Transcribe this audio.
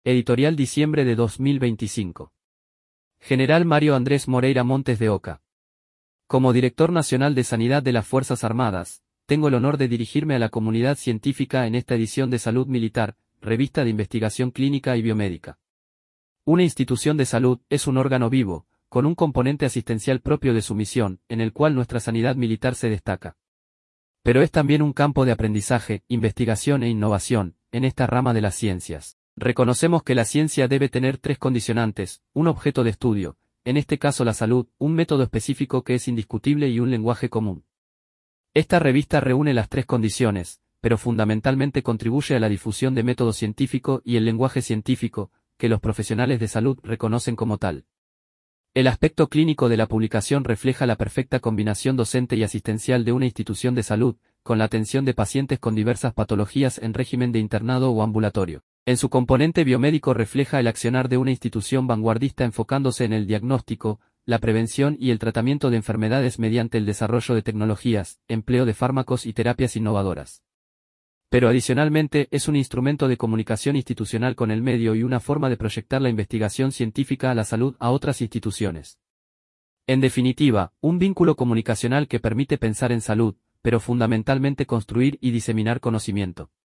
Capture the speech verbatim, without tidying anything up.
Editorial diciembre de dos mil veinticinco. General Mario Andrés Moreira Montes de Oca. Como Director Nacional de Sanidad de las Fuerzas Armadas, tengo el honor de dirigirme a la comunidad científica en esta edición de Salud Militar, revista de investigación clínica y biomédica. Una institución de salud es un órgano vivo, con un componente asistencial propio de su misión, en el cual nuestra sanidad militar se destaca. Pero es también un campo de aprendizaje, investigación e innovación, en esta rama de las ciencias. Reconocemos que la ciencia debe tener tres condicionantes: un objeto de estudio, en este caso la salud, un método específico que es indiscutible y un lenguaje común. Esta revista reúne las tres condiciones, pero fundamentalmente contribuye a la difusión de método científico y el lenguaje científico, que los profesionales de salud reconocen como tal. El aspecto clínico de la publicación refleja la perfecta combinación docente y asistencial de una institución de salud, con la atención de pacientes con diversas patologías en régimen de internado o ambulatorio. En su componente biomédico refleja el accionar de una institución vanguardista enfocándose en el diagnóstico, la prevención y el tratamiento de enfermedades mediante el desarrollo de tecnologías, empleo de fármacos y terapias innovadoras. Pero adicionalmente es un instrumento de comunicación institucional con el medio y una forma de proyectar la investigación científica a la salud a otras instituciones. En definitiva, un vínculo comunicacional que permite pensar en salud, pero fundamentalmente construir y diseminar conocimiento.